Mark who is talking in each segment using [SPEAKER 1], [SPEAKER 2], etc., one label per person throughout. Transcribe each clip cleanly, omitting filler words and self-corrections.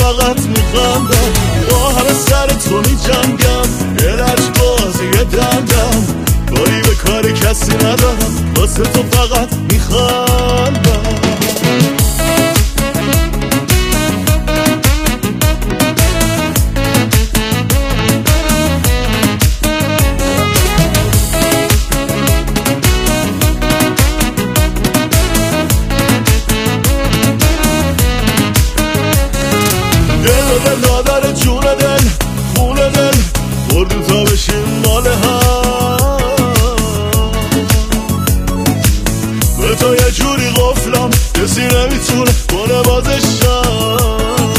[SPEAKER 1] فقط میخندم، با همه سر تو میجنگم، یه لجبازی یه دندم، کاری به کار کسی ندارم، واسه تو فقط میخندم. دل نادر جون دل خون دل بردی تا بشیم مال هم، به تو یه جوری قفلم کسی نمیتونه کنه بازشم،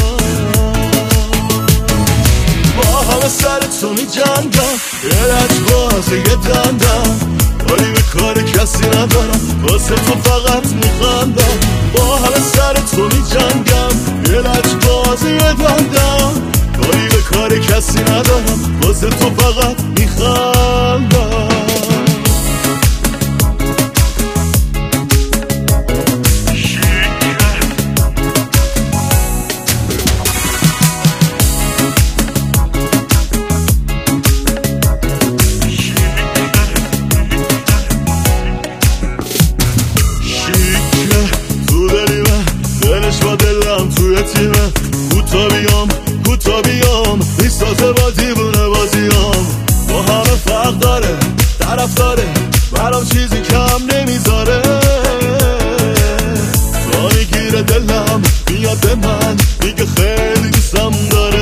[SPEAKER 1] با همه سر تو میجنگم، یه لجبازی یه دندم، کاری به کار کسی ندارم، واسه تو فقط میخندم، با همه سر تو میجنگم، یه لجبازی یه دندم، کاری به کار کسی ندارم، واسه تو فقط میخندم. با دلم توی تیمه، کوتا بیام میسازه با دیوونه بازیام، با همه فرق داره طرف داره، برام چیزی کم نمیذاره، تا میگیره دلم میاد به من میگه خیلی دوستم داره،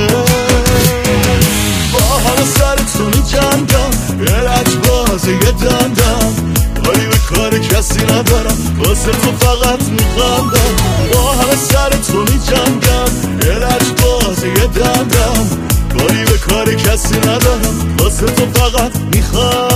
[SPEAKER 1] با همه سر تو میجنگم، یه لجبازی یه دندم، کاری به کار کسی ندارم، واسه تو فقط میخندم، با همه سر تو میجنگم، یه لجبازی یه دندم، کاری به کار کسی ندارم، واسه تو فقط میخندم.